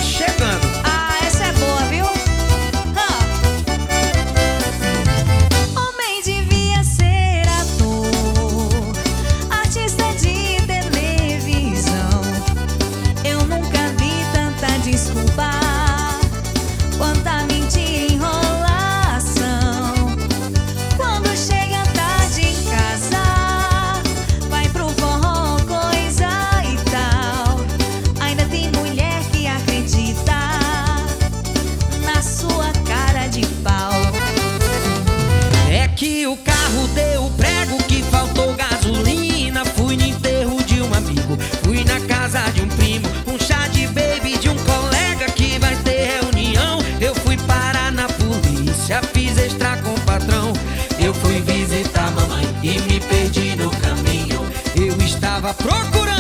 chegando. Ah, essa é boa, viu? Homem devia ser ator, artista de televisão. Eu nunca vi tanta desculpa, quanta mentira e enrolação. Quando chega tarde em casa, vai pro forró, coisa e tal. Ainda tem mulher que acredita na sua cara de pau. É que o carro deu prego, que faltou gasolina. Fui no enterro de um amigo, fui na casa de um primo, um chá de baby de um colega que vai ter reunião. Eu fui parar na polícia, fiz extra com o patrão. Eu fui visitar mamãe e me perdi no caminho. Eu estava procurando